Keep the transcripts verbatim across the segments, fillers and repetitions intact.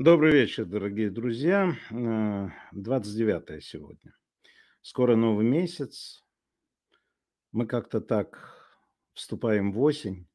Добрый вечер, дорогие друзья. Э, двадцать девятое сегодня. Скоро новый месяц. Мы как-то так вступаем в осень.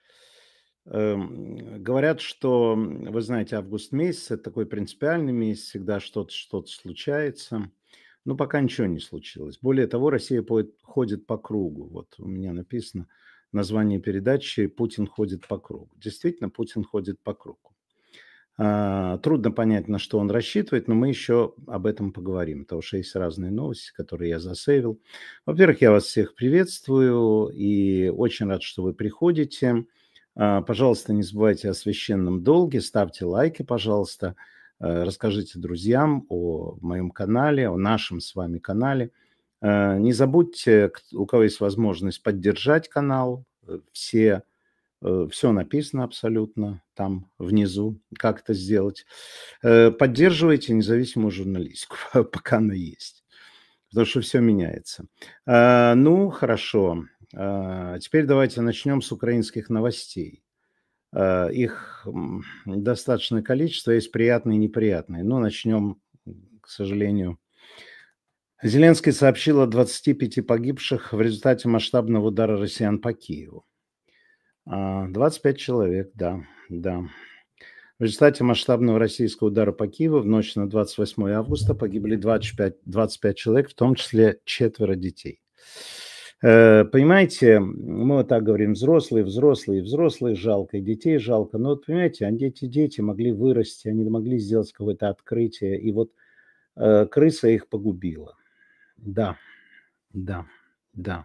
Эм, Говорят, что, м, вы знаете, август месяц– это такой принципиальный месяц, всегда что-то что-то случается. Но пока ничего не случилось. Более того, Россия поет- ходит по кругу. Вот у меня написано название передачи «Путин ходит по кругу». Действительно, Путин ходит по кругу. А, Трудно понять, на что он рассчитывает, но мы еще об этом поговорим, потому что есть разные новости, которые я засейвил. Во-первых, я вас всех приветствую и очень рад, что вы приходите. А, Пожалуйста, не забывайте о священном долге, ставьте лайки, пожалуйста, э, расскажите друзьям о моем канале, о нашем с вами канале. Э, Не забудьте, к- у кого есть возможность, поддержать канал. Э, Все все написано абсолютно там внизу, как это сделать. Э, Поддерживайте независимую журналистику, пока она есть, потому что все меняется. А, Ну, хорошо. А, Теперь давайте начнем с украинских новостей. А, Их м, достаточное количество, есть приятные и неприятные. Но начнем, м, к сожалению. Зеленский сообщил о двадцати пяти погибших в результате масштабного удара россиян по Киеву. А, двадцать пять человек, да, да. В результате масштабного российского удара по Киеву в ночь на двадцать восьмое августа погибли двадцать пять, двадцать пять человек, в том числе четверо детей. Э, Понимаете, мы вот так говорим, взрослые, взрослые, взрослые, жалко, и детей жалко. Но вот понимаете, а дети, дети могли вырасти, они могли сделать какое-то открытие, и вот э, крыса их погубила. Да, да, да.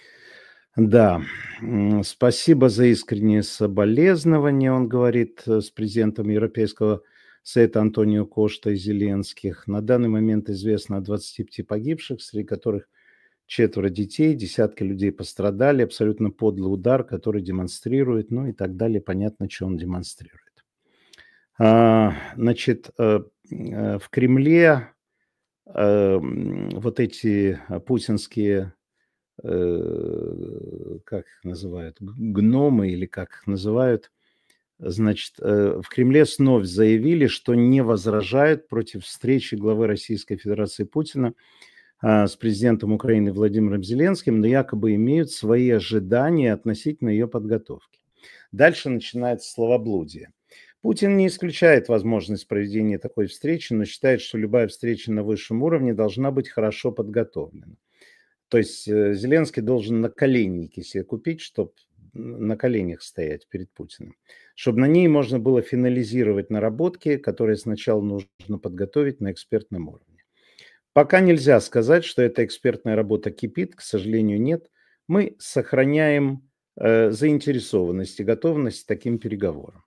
Да, м, спасибо за искренние соболезнования, он говорит, э, с президентом Европейского Совета Антонио Кошта и Зеленских. На данный момент известно о двадцати пяти погибших, среди которых четверо детей, десятки людей пострадали. Абсолютно подлый удар, который демонстрирует, ну и так далее. Понятно, что он демонстрирует. А, Значит, э, э, в Кремле э, м, вот эти а, путинские э, как их называют, г гномы или как их называют, значит, э, в Кремле снова заявили, что не возражают против встречи главы Российской Федерации Путина, а, с президентом Украины Владимиром Зеленским, но якобы имеют свои ожидания относительно ее подготовки. Дальше начинается словоблудие. Путин не исключает возможность проведения такой встречи, но считает, что любая встреча на высшем уровне должна быть хорошо подготовлена. То есть, э, Зеленский должен наколенники себе купить, чтобы на коленях стоять перед Путиным, чтобы на ней можно было финализировать наработки, которые сначала нужно подготовить на экспертном уровне. Пока нельзя сказать, что эта экспертная работа кипит, к сожалению, нет. Мы сохраняем э, заинтересованность и готовность к таким переговорам.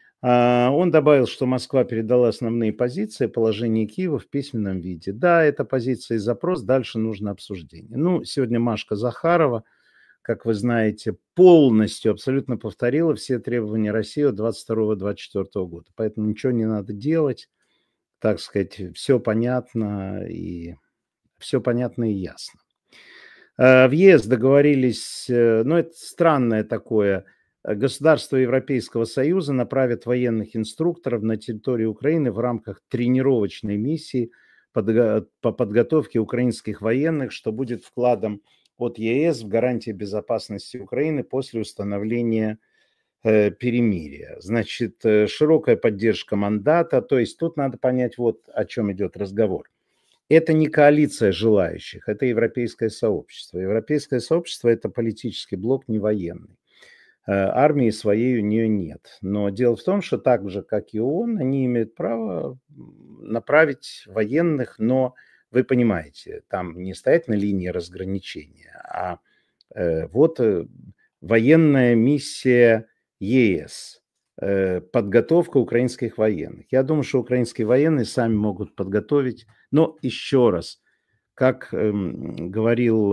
А, Он добавил, что Москва передала основные позиции положения Киева в письменном виде. Да, это позиция и запрос, дальше нужно обсуждение. Ну, сегодня Машка Захарова, как вы знаете, полностью, абсолютно повторила все требования России от двадцать второго — двадцать четвёртого года. Поэтому ничего не надо делать, так сказать, все понятно и все понятно и ясно. Э, В ЕС договорились, э, ну, это странное такое, э, государства Европейского Союза направят военных инструкторов на территорию Украины в рамках тренировочной миссии подго- по подготовке украинских военных, что будет вкладом от ЕС в гарантии безопасности Украины после установления э, перемирия. Значит, э, широкая поддержка мандата, то есть тут надо понять, вот о чем идет разговор. Это не коалиция желающих, это европейское сообщество. Европейское сообщество– это политический блок, не военный. Э, Армии своей у нее нет. Но дело в том, что так же, как и ООН, они имеют право м, направить военных, но вы понимаете, там не стоять на линии разграничения, а э, вот э, военная миссия ЕС, э, подготовка украинских военных. Я думаю, что украинские военные сами могут подготовить. Но еще раз, как эм, говорил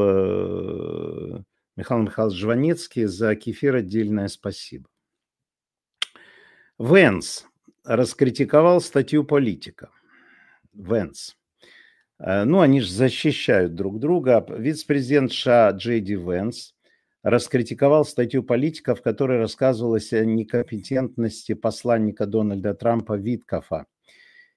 э, Михаил Михайлович Жванецкий, за кефир отдельное спасибо. Венс раскритиковал статью политика. Венс. Э, Ну, они же защищают друг друга. Вице-президент США Джей Ди Венс раскритиковал статью политика, в которой рассказывалось о некомпетентности посланника Дональда Трампа Виткофа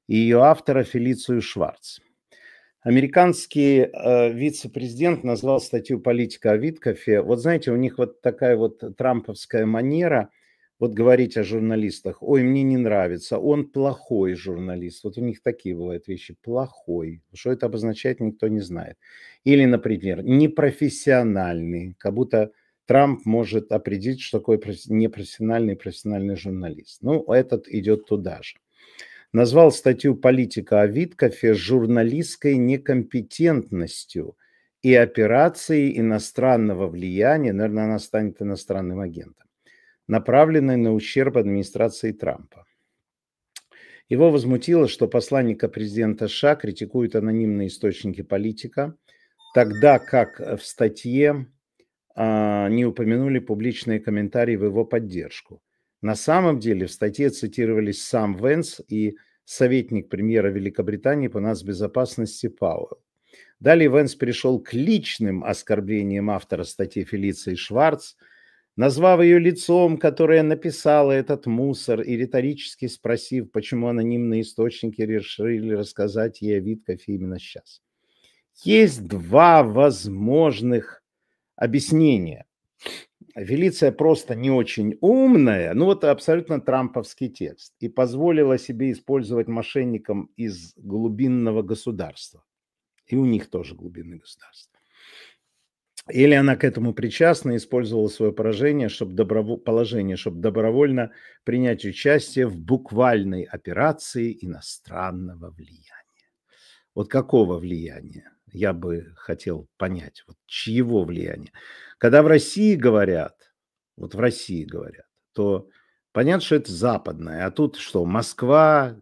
и ее автора Фелицию Шварц. Американский э, вице-президент назвал статью политика о Виткофе. Вот знаете, у них вот такая вот трамповская манера вот говорить о журналистах. Ой, мне не нравится, он плохой журналист. Вот у них такие бывают вещи. Плохой. Что это обозначает, никто не знает. Или, например, непрофессиональный. Как будто Трамп может определить, что такое непрофессиональный и профессиональный журналист. Ну, этот идет туда же. Назвал статью политика о Виткофе журналистской некомпетентностью и операцией иностранного влияния, наверное, она станет иностранным агентом, направленной на ущерб администрации Трампа. Его возмутило, что посланника президента США критикуют анонимные источники политика, тогда как в статье а, не упомянули публичные комментарии в его поддержку. На самом деле в статье цитировались сам Венс и советник премьера Великобритании по нацбезопасности Пауэлл. Далее Венс перешел к личным оскорблениям автора статьи Фелиции Шварц, назвав ее лицом, которое написало этот мусор, и риторически спросив, почему анонимные источники решили рассказать ей о Виткофе именно сейчас. Есть два возможных объяснения. Фелиция просто не очень умная, ну вот абсолютно трамповский текст, и позволила себе использовать мошенникам из глубинного государства. И у них тоже глубинное государство. Или она к этому причастна, использовала свое поражение, чтобы доброво... положение, чтобы добровольно принять участие в буквальной операции иностранного влияния. Вот какого влияния? Я бы хотел понять, вот чьего влияния. Когда в России говорят, вот в России говорят, то понятно, что это западное, а тут что, Москва,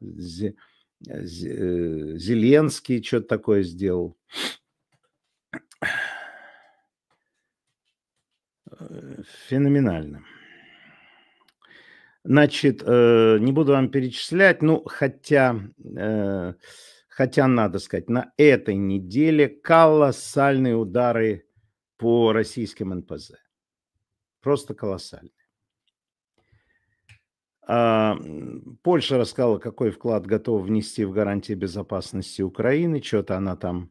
Зеленский что-то такое сделал. Феноменально. Значит, не буду вам перечислять, ну, хотя... Хотя, надо сказать, на этой неделе колоссальные удары по российским эн пэ зэ. Просто колоссальные. Польша рассказала, какой вклад готова внести в гарантии безопасности Украины. Что-то она там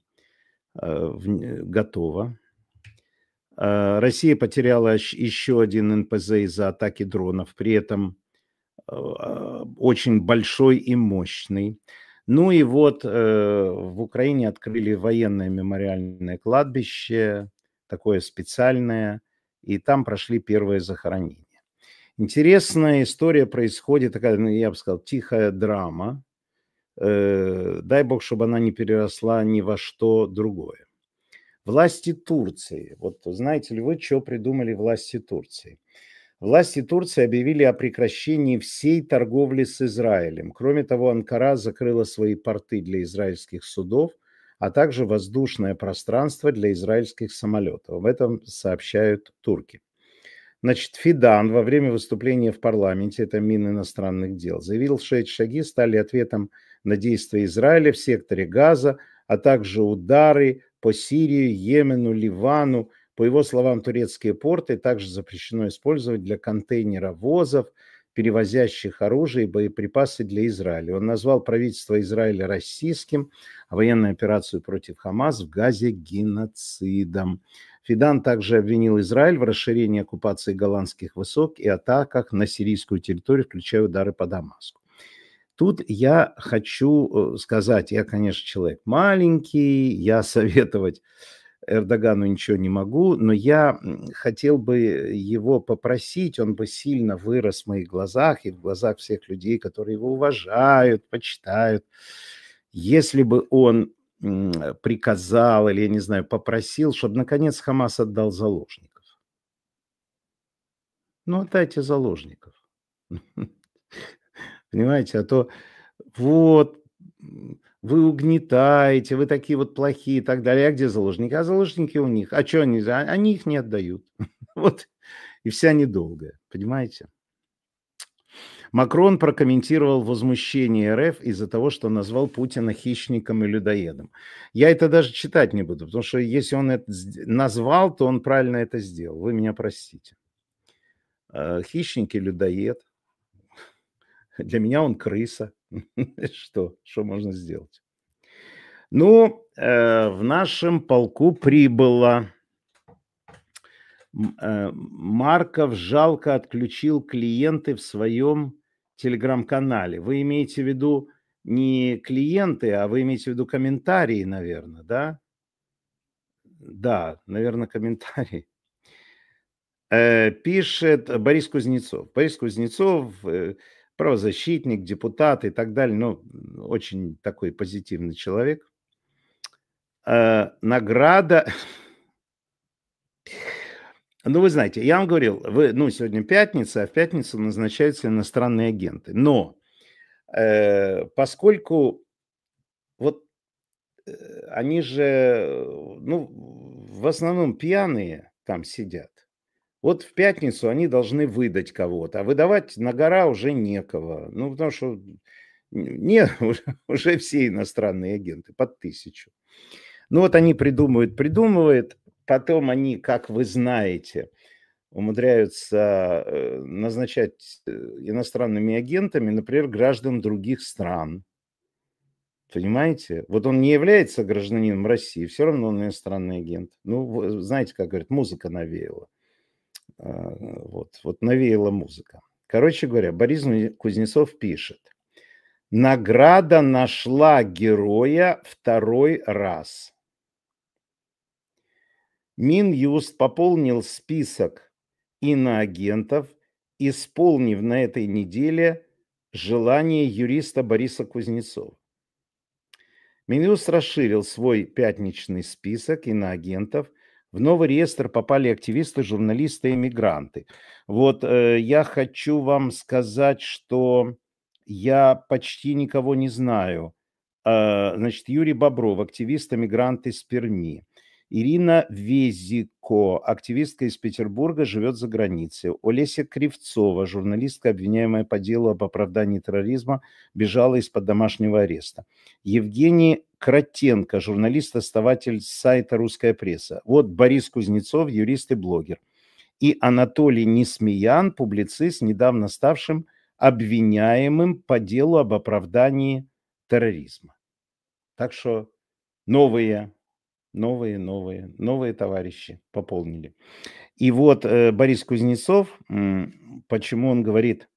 готова. Россия потеряла еще один эн пэ зэ из-за атаки дронов. При этом очень большой и мощный. Ну и вот э, в Украине открыли военное мемориальное кладбище, такое специальное, и там прошли первые захоронения. Интересная история происходит, такая, ну, я бы сказал, тихая драма. Э, дай бог, чтобы она не переросла ни во что другое. Власти Турции. Вот знаете ли вы, что придумали власти Турции? Власти Турции объявили о прекращении всей торговли с Израилем. Кроме того, Анкара закрыла свои порты для израильских судов, а также воздушное пространство для израильских самолетов. Об этом сообщают турки. Значит, Фидан во время выступления в парламенте, это Мининостранных дел, заявил, что эти шаги стали ответом на действия Израиля в секторе Газа, а также удары по Сирии, Йемену, Ливану. По его словам, турецкие порты также запрещено использовать для контейнеровозов, перевозящих оружие и боеприпасы для Израиля. Он назвал правительство Израиля российским, а военную операцию против Хамас в Газе геноцидом. Фидан также обвинил Израиль в расширении оккупации голландских высот и атаках на сирийскую территорию, включая удары по Дамаску. Тут я хочу сказать, я, конечно, человек маленький, я советовать Эрдогану ничего не могу, но я хотел бы его попросить, он бы сильно вырос в моих глазах и в глазах всех людей, которые его уважают, почитают, если бы он приказал или, я не знаю, попросил, чтобы, наконец, Хамас отдал заложников. Ну, отдайте заложников. Понимаете, а то вот... Вы угнетаете, вы такие вот плохие и так далее. А где заложники? А заложники у них. А что они? Они их не отдают. Вот и вся недолгая. Понимаете? Макрон прокомментировал возмущение эр эф из-за того, что назвал Путина хищником и людоедом. Я это даже читать не буду, потому что если он это назвал, то он правильно это сделал. Вы меня простите. Хищник и людоед. Для меня он крыса. Что? Что можно сделать? Ну, э, в нашем полку прибыло. М, э, Марков жалко отключил клиенты в своем телеграм-канале. Вы имеете в виду не клиенты, а вы имеете в виду комментарии, наверное, да? Да, наверное, комментарии. Э, пишет Борис Кузнецов. Борис Кузнецов, э, правозащитник, депутат и так далее. Ну, очень такой позитивный человек. Э, награда. Ну, вы знаете, я вам говорил, вы, ну, сегодня пятница, а в пятницу назначаются иностранные агенты. Но э, поскольку вот э, они же, э, ну, в основном пьяные там сидят, вот в пятницу они должны выдать кого-то, а выдавать на гора уже некого. Ну, потому что не, уже, уже все иностранные агенты, под тысячу. Ну, вот они придумывают, придумывают, потом они, как вы знаете, умудряются э, назначать э, иностранными агентами, например, граждан других стран. Понимаете? Вот он не является гражданином России, все равно он иностранный агент. Ну, вы знаете, как говорят, музыка навеяла. А, Вот, вот навеяла музыка. Короче говоря, Борис Кузнецов пишет. Награда нашла героя второй раз. Минюст пополнил список иноагентов, исполнив на этой неделе желание юриста Бориса Кузнецова. Минюст расширил свой пятничный список иноагентов. В новый реестр попали активисты, журналисты и мигранты. Вот э, я хочу вам сказать, что я почти никого не знаю. Э, значит, Юрий Бобров, активист, мигрант из Перми. Ирина Везико, активистка из Петербурга, живет за границей. Олеся Кривцова, журналистка, обвиняемая по делу об оправдании терроризма, бежала из-под домашнего ареста. Евгений Кротенко, журналист-основатель сайта «Русская пресса». Вот Борис Кузнецов, юрист и блогер. И Анатолий Несмеян, публицист, недавно ставшим обвиняемым по делу об оправдании терроризма. Так что новые, новые, новые, новые товарищи пополнили. И вот э, Борис Кузнецов, м, почему он говорит,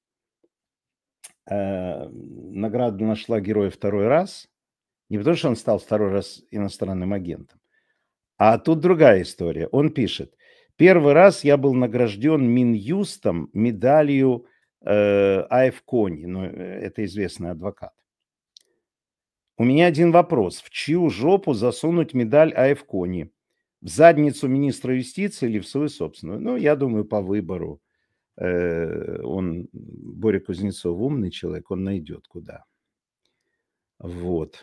э, награду нашла героя второй раз, не потому что он стал второй раз иностранным агентом, а тут другая история. Он пишет, первый раз я был награжден Минюстом медалью э, А Ф Кони, ну, э, это известный адвокат. У меня один вопрос. В чью жопу засунуть медаль А Ф Кони? В задницу министра юстиции или в свою собственную? Ну, я думаю, по выбору. Э, он, Боря Кузнецов, умный человек, он найдет куда. Вот.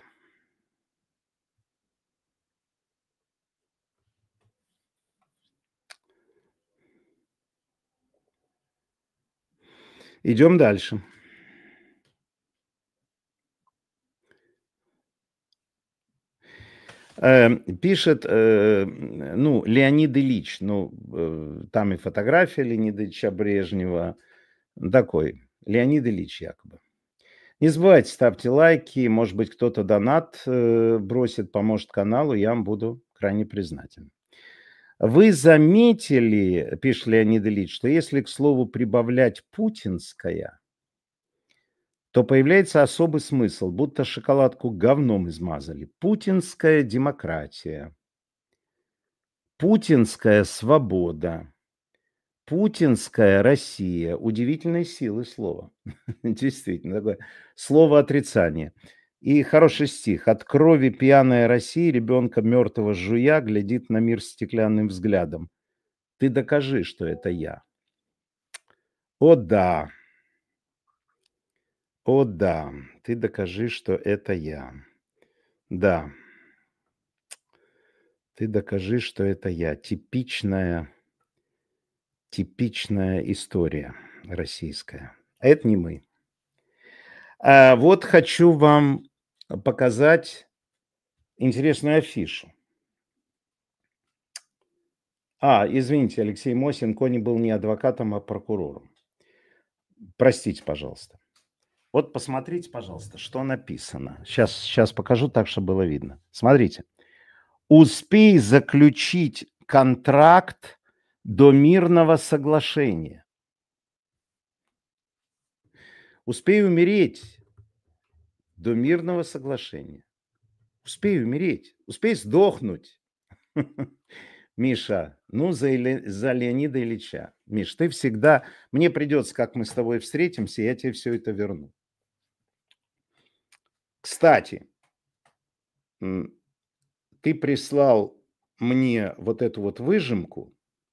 Идем дальше. Э, Пишет, э, ну, Леонид Ильич, ну, э, там и фотография Леонида Ильича Брежнева, такой, Леонид Ильич якобы. Не забывайте, ставьте лайки, может быть, кто-то донат э, бросит, поможет каналу, я вам буду крайне признателен. Вы заметили, пишет Леонид Ильич, что если к слову прибавлять путинская, то появляется особый смысл, будто шоколадку говном измазали. Путинская демократия, путинская свобода, путинская Россия. Удивительной силы слово. Действительно, такое слово отрицания. И хороший стих. От крови пьяная Россия, ребенка мертвого жуя, глядит на мир стеклянным взглядом. Ты докажи, что это я. О да, о да, ты докажи, что это я. Да, ты докажи, что это я. Типичная, типичная история российская. А это не мы. А вот хочу вам показать интересную афишу. А, извините, Алексей Мосин, Кони был не адвокатом, а прокурором. Простите, пожалуйста. Вот посмотрите, пожалуйста, что написано. Сейчас, сейчас покажу так, чтобы было видно. Смотрите. Успей заключить контракт до мирного соглашения. Успей умереть до мирного соглашения. Успей умереть, успей сдохнуть. Миша, ну за, Иле- за Леонида Ильича. Миш, ты всегда... Мне придется, как мы с тобой встретимся, я тебе все это верну. Кстати, м, ты прислал мне вот эту вот выжимку,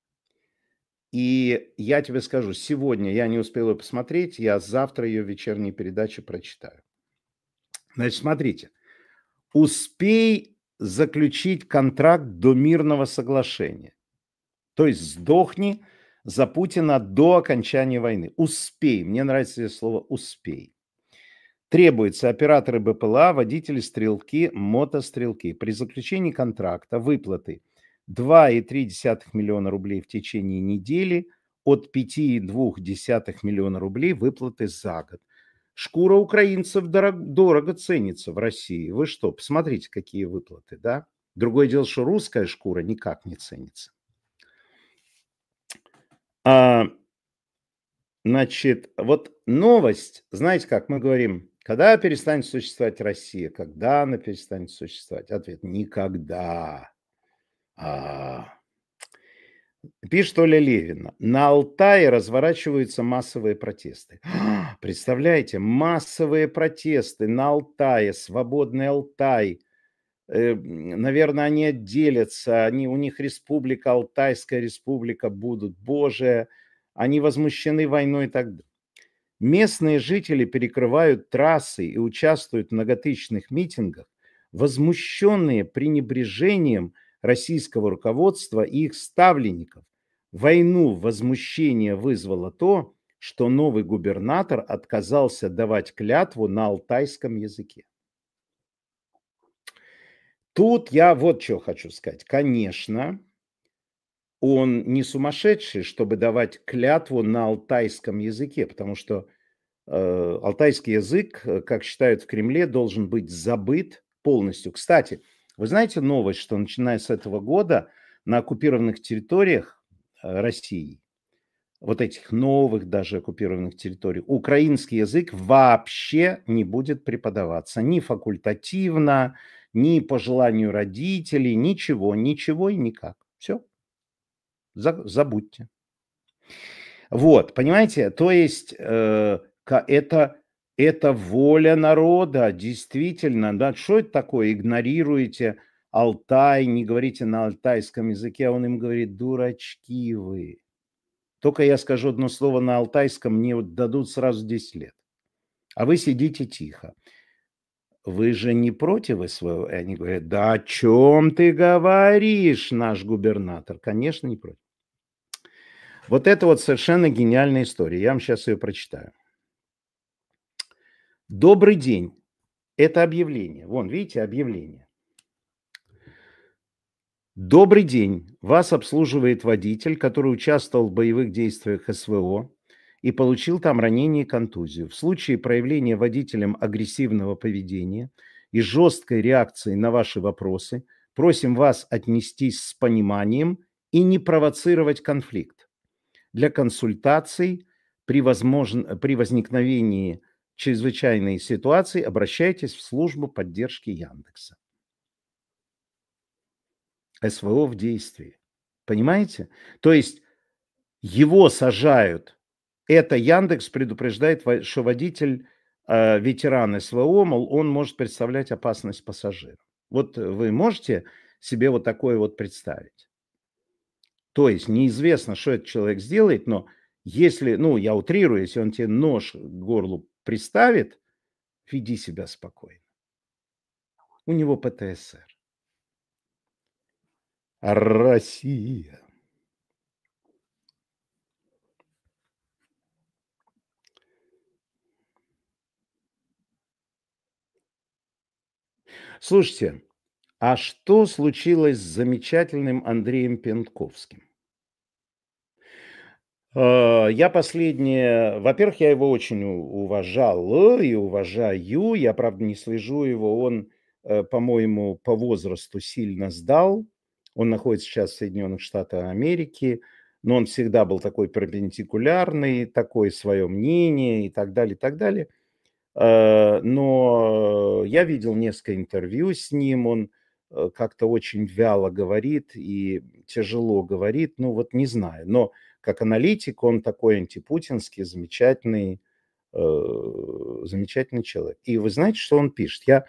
и я тебе скажу, сегодня я не успел ее посмотреть, я завтра ее в вечерней передаче прочитаю. Значит, смотрите. Успей заключить контракт до мирного соглашения. То есть сдохни за Путина до окончания войны. Успей. Мне нравится здесь слово «успей». Требуется операторы БПЛА, водители стрелки, мотострелки. При заключении контракта выплаты два и три десятых миллиона рублей в течение недели, от пять и две десятых миллиона рублей выплаты за год. Шкура украинцев дорого, дорого ценится в России. Вы что, посмотрите, какие выплаты, да? Другое дело, что русская шкура никак не ценится. А, значит, вот новость, знаете, как мы говорим, когда перестанет существовать Россия? Когда она перестанет существовать? Ответ – никогда. А, Пишет Оля Левина. На Алтае разворачиваются массовые протесты. Представляете, массовые протесты на Алтае, свободный Алтай. Э, Наверное, они отделятся, они, у них республика, Алтайская республика будут. Боже, они возмущены войной и так далее. Местные жители перекрывают трассы и участвуют в многотысячных митингах, возмущенные пренебрежением российского руководства и их ставленников. Войну возмущение вызвало то, что новый губернатор отказался давать клятву на алтайском языке. Тут я вот что хочу сказать. Конечно, он не сумасшедший, чтобы давать клятву на алтайском языке, потому что э, алтайский язык, э, как считают в Кремле, должен быть забыт полностью. Кстати, вы знаете новость, что начиная с этого года на оккупированных территориях э, России, вот этих новых даже оккупированных территорий, украинский язык вообще не будет преподаваться ни факультативно, ни по желанию родителей, ничего, ничего и никак. Все, забудьте. Вот, понимаете, то есть э, это, это воля народа, действительно, да, что это такое, игнорируете Алтай, не говорите на алтайском языке, а он им говорит, дурачки вы. Только я скажу одно слово на алтайском, мне вот дадут сразу десять лет. А вы сидите тихо. Вы же не против СВО? И они говорят, да о чем ты говоришь, наш губернатор? Конечно, не против. Вот это вот совершенно гениальная история. Я вам сейчас ее прочитаю. Добрый день. Это объявление. Вон, видите, объявление. Добрый день. Вас обслуживает водитель, который участвовал в боевых действиях СВО и получил там ранение и контузию. В случае проявления водителем агрессивного поведения и жесткой реакции на ваши вопросы, просим вас отнестись с пониманием и не провоцировать конфликт. Для консультаций при, возможно, при возникновении чрезвычайной ситуации обращайтесь в службу поддержки Яндекса. СВО в действии. Понимаете? То есть его сажают. Это Яндекс предупреждает, что водитель, э, ветеран СВО, мол, он может представлять опасность пассажирам. Вот вы можете себе вот такое вот представить? То есть неизвестно, что этот человек сделает, но если, ну, я утрирую, если он тебе нож к горлу приставит, веди себя спокойно. У него ПТСР. Россия. Слушайте, а что случилось с замечательным Андреем Пентковским? Э, я последнее во-первых, я его очень у уважал и уважаю. Я, правда, не слежу его. Он, э, по-моему, по возрасту сильно сдал. Он находится сейчас в Соединенных Штатах Америки, но он всегда был такой перпендикулярный, такое свое мнение и так далее, и так далее. Э, но я видел несколько интервью с ним. Он, э, как-то очень вяло говорит и тяжело говорит. Ну, вот не знаю. Но как аналитик он такой антипутинский, замечательный, э, замечательный человек. И вы знаете, что он пишет? Я,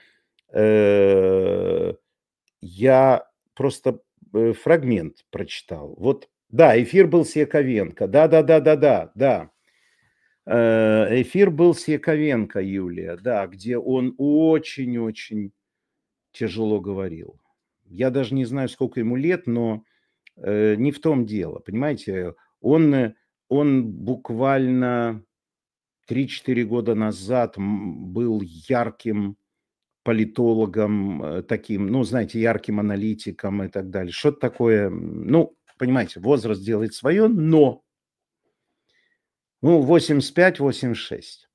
э, я просто, э, фрагмент прочитал. Вот, да, эфир был с Яковенко. Да-да-да-да-да, да. Э, эфир был с Яковенко, Юлия, да, где он очень-очень тяжело говорил. Я даже не знаю, сколько ему лет, но, э, не в том дело. Понимаете, он, э, он буквально три-четыре года назад, м, был ярким политологом, э, таким, ну, знаете, ярким аналитиком и так далее. Что-то такое, м, ну, понимаете, возраст делает свое, но ну, восемьдесят пять восемьдесят шесть.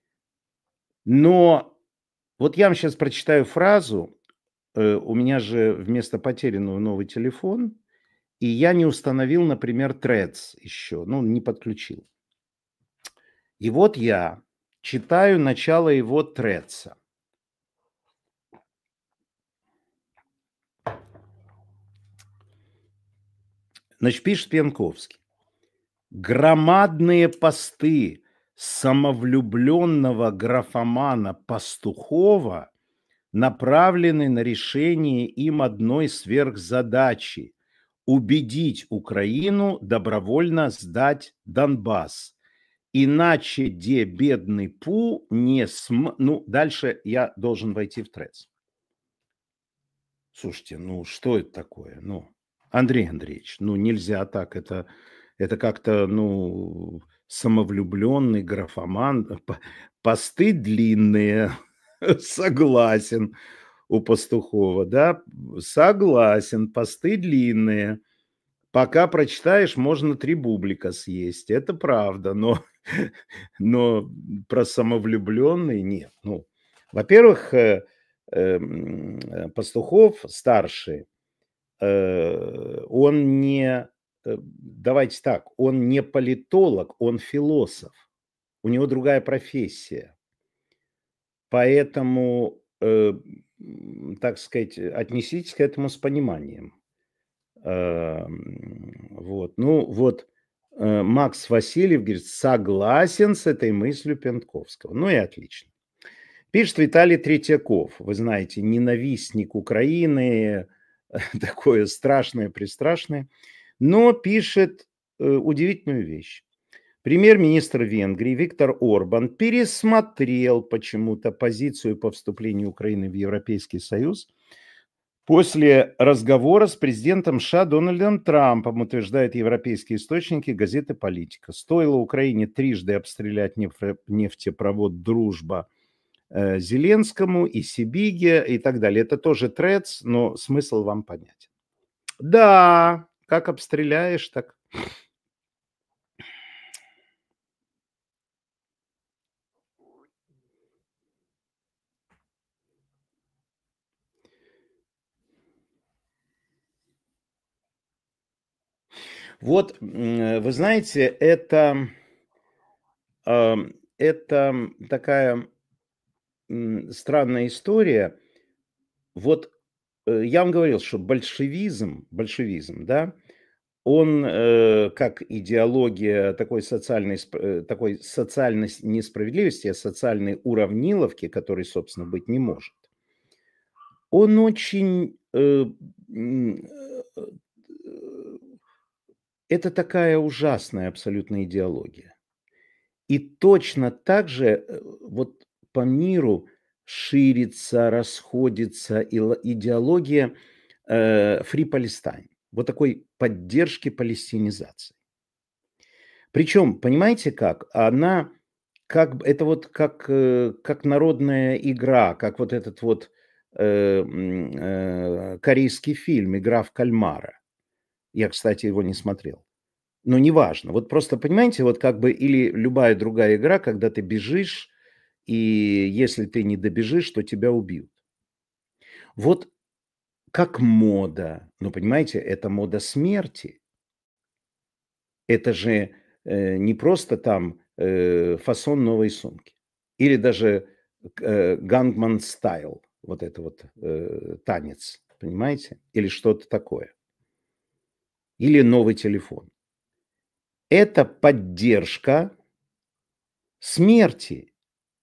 Но вот я вам сейчас прочитаю фразу. Э, у меня же вместо потерянного новый телефон, и я не установил, например, Threads еще, ну, не подключил. И вот я читаю начало его Threads. Значит, пишет Пьянковский. Громадные посты самовлюбленного графомана Пастухова направлены на решение им одной сверхзадачи – убедить Украину добровольно сдать Донбасс. Иначе де бедный Пу не см... Ну, дальше я должен войти в Threads. Слушайте, ну что это такое? Ну, Андрей Андреевич, ну нельзя так. Это, это как-то, ну, самовлюбленный графоман. Посты длинные. Согласен. У Пастухова, да? Согласен. Посты длинные. Пока прочитаешь, можно три бублика съесть. Это правда. Но, но про самовлюбленный нет. Ну, во-первых, э, эм, э, Пастухов старший, э, он не, э, давайте так, он не политолог, он философ. У него другая профессия. Поэтому, э, м, так сказать, отнеситесь к этому с пониманием. Эм, вот. Ну, вот э, Макс Васильев говорит, согласен с этой мыслью Пентковского. Ну и отлично. Пишет Виталий Третьяков, вы знаете, ненавистник Украины, такое страшное-престрашное, но пишет э, удивительную вещь. Премьер-министр Венгрии Виктор Орбан пересмотрел почему-то позицию по вступлению Украины в Европейский Союз после разговора с президентом США Дональдом Трампом, утверждают европейские источники газеты «Политика». Стоило Украине трижды обстрелять нефтепровод «Дружба» э, Зеленскому и Сибиге и так далее. Это тоже Threads, но смысл вам понятен. Да, как обстреляешь, так... Вот, вы знаете, это, это такая странная история. Вот я вам говорил, что большевизм, большевизм, да, он э, как идеология такой социальной, такой социальной несправедливости, а социальной уравниловки, которой, собственно, быть не может, он очень... Э, это такая ужасная абсолютно идеология. И точно так же вот по миру ширится, расходится идеология э, Free Palestine. Вот такой поддержки палестинизации. Причем, понимаете как? Она как это вот как, э, как народная игра, как вот этот вот э, э, корейский фильм «Игра в кальмара». Я, кстати, его не смотрел. Но неважно. Вот просто понимаете, вот как бы или любая другая игра, когда ты бежишь, и если ты не добежишь, то тебя убьют. Вот как мода, но понимаете, это мода смерти. Это же, э, не просто там, э, фасон новой сумки или даже к э, Gangnam Style, вот это вот, э, танец, понимаете? Или что-то такое. Или новый телефон. Это поддержка смерти.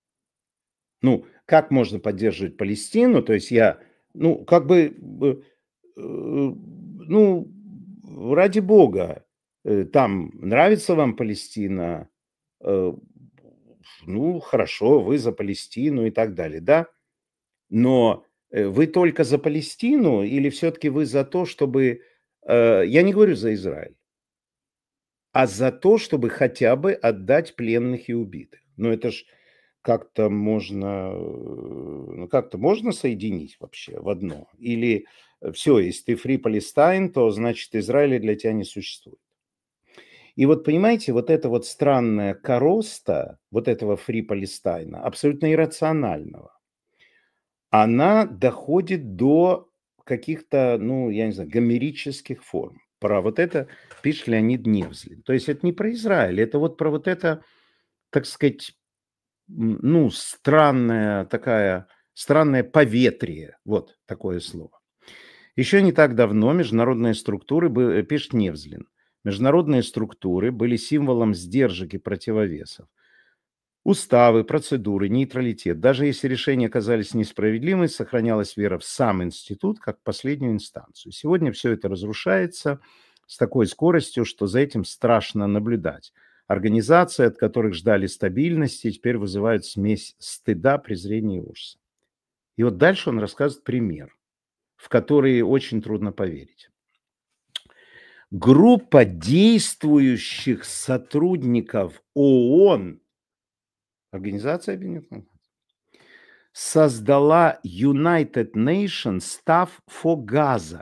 Ну, как можно поддерживать Палестину? То есть я, ну, как бы, б э, ну, ради бога, э, там нравится вам Палестина, э, ну, хорошо, вы за Палестину и так далее, да? Но, э, вы только за Палестину или все-таки вы за то, чтобы, э, я не говорю за Израиль, а за то, чтобы хотя бы отдать пленных и убитых? Ну, это ж как-то можно, э, ну, как-то можно соединить вообще в одно? Или все, если ты Free Palestine, то значит Израиля для тебя не существует? И вот понимаете, вот эта вот странная короста вот этого Free Palestine, абсолютно иррационального, она доходит до каких-то, ну, я не знаю, гомерических форм. Про вот это пишет Леонид Невзлин. То есть это не про Израиль, это вот про вот это, так сказать, м, ну, странная такая, странное поветрие, вот такое слово. Еще не так давно международные структуры, бы- э, пишет Невзлин, международные структуры были символом сдержек и противовесов. Уставы, процедуры, нейтралитет. Даже если решения оказались несправедливыми, сохранялась вера в сам институт как последнюю инстанцию. Сегодня все это разрушается с такой скоростью, что за этим страшно наблюдать. Организации, от которых ждали стабильности, теперь вызывают смесь стыда, презрения и ужаса. И вот дальше он рассказывает пример, в который очень трудно поверить. Группа действующих сотрудников ООН, Организация Объединенных Наций, создала United Nations Staff for Gaza,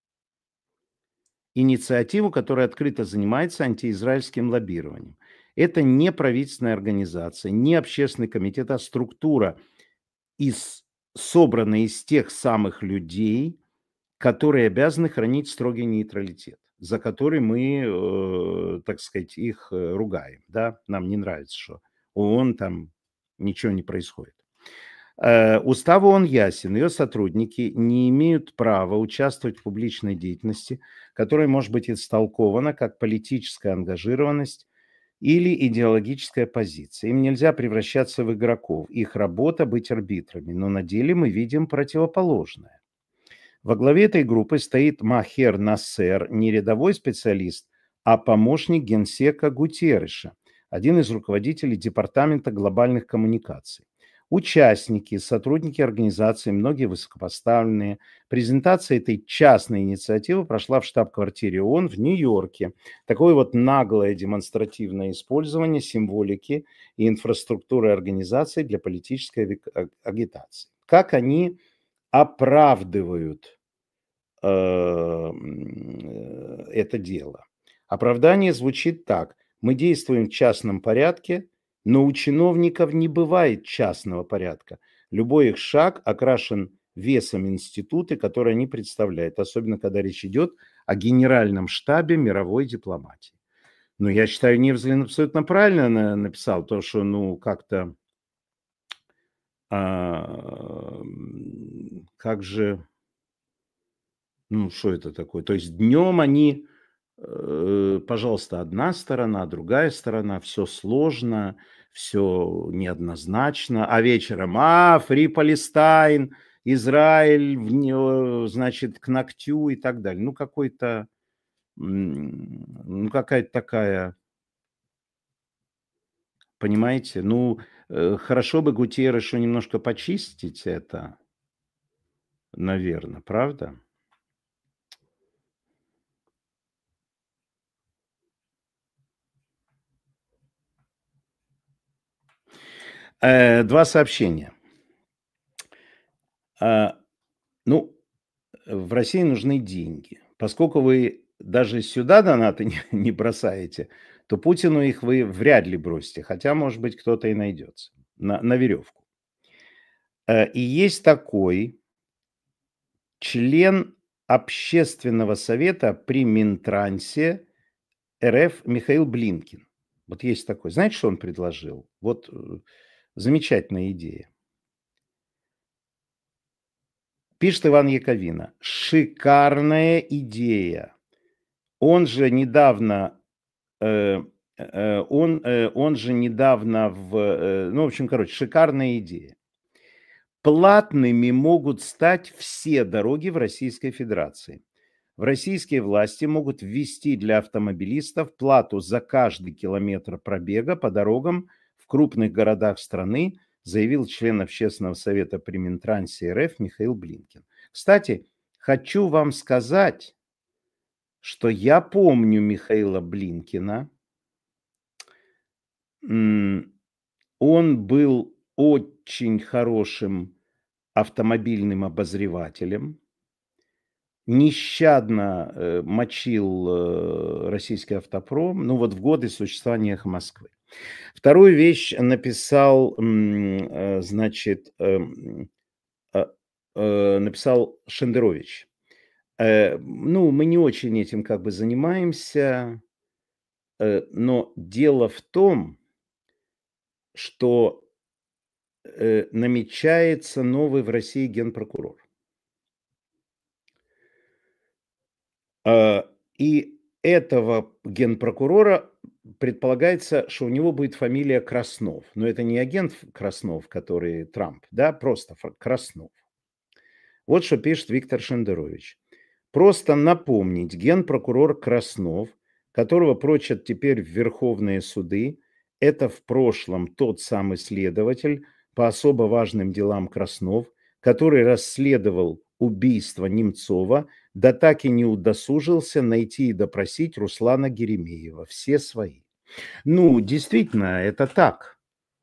инициативу, которая открыто занимается антиизраильским лоббированием. Это не правительственная организация, не общественный комитет, а структура, из, собранная из тех самых людей, которые обязаны хранить строгий нейтралитет, за который мы, э, так сказать, их э, ругаем. Да? Нам не нравится, что ООН там ничего не происходит. Э, Устав ООН ясен. Ее сотрудники не имеют права участвовать в публичной деятельности, которая может быть истолкована как политическая ангажированность или идеологическая позиция. Им нельзя превращаться в игроков. Их работа быть арбитрами. Но на деле мы видим противоположное. Во главе этой группы стоит Махер Нассер, не рядовой специалист, а помощник генсека Гутерреша, один из руководителей Департамента глобальных коммуникаций. Участники, сотрудники организации, многие высокопоставленные. Презентация этой частной инициативы прошла в штаб-квартире ООН в Нью-Йорке. Такое вот наглое демонстративное использование символики и инфраструктуры организации для политической агитации. Как они оправдывают э, м, это дело? Оправдание звучит так. Мы действуем в частном порядке, но у чиновников не бывает частного порядка. Любой их шаг окрашен весом институты, которые они представляют, особенно когда речь идет о генеральном штабе мировой дипломатии. Но я считаю, Невзлин абсолютно правильно на- написал, то, что, ну, как-то, а, м, как же, ну, что это такое? То есть днем они, э, пожалуйста, одна сторона, другая сторона, все сложно, все неоднозначно, а вечером, а, Free Palestine, Израиль, в неё, значит, к ногтю и так далее. Ну, какой-то, м, ну, какая-то такая, понимаете, ну, э, хорошо бы Гутеррешу немножко почистить это, наверное, правда? Э, два сообщения. А, ну, в России нужны деньги. Поскольку вы даже сюда донаты не, не бросаете, то Путину их вы вряд ли бросите, хотя, может быть, кто-то и найдется на, на веревку. Э, И есть такой член общественного совета при Минтрансе эр эф Михаил Блинкин. Вот есть такой. Знаете, что он предложил? Вот э, замечательная идея. Пишет Иван Яковина. Шикарная идея. Он же недавно, э, э, он, э, он же недавно в, э, ну, в общем, короче, шикарная идея. Платными могут стать все дороги в Российской Федерации. В российские власти могут ввести для автомобилистов плату за каждый километр пробега по дорогам в крупных городах страны, заявил член Общественного совета при Минтрансе эр эф Михаил Блинкин. Кстати, хочу вам сказать, что я помню Михаила Блинкина. М, Он был очень хорошим автомобильным обозревателем, нещадно э, мочил э, российский автопром, ну вот в годы существования «Эхо Москвы». Вторую вещь написал, м, э, значит, эм, э, э, написал Шендерович. Э, ну, мы не очень этим как бы занимаемся, э, но дело в том, что э, намечается новый в России генпрокурор. А, И этого генпрокурора предполагается, что у него будет фамилия Краснов. Но это не агент Краснов, который Трамп, да, просто фа- Краснов. Вот что пишет Виктор Шендерович. Просто напомнить, генпрокурор Краснов, которого прочат теперь в верховные суды, это в прошлом тот самый следователь по особо важным делам Краснов, который расследовал убийство Немцова, да так и не удосужился найти и допросить Руслана Геремеева. Все свои. Ну, действительно, это так.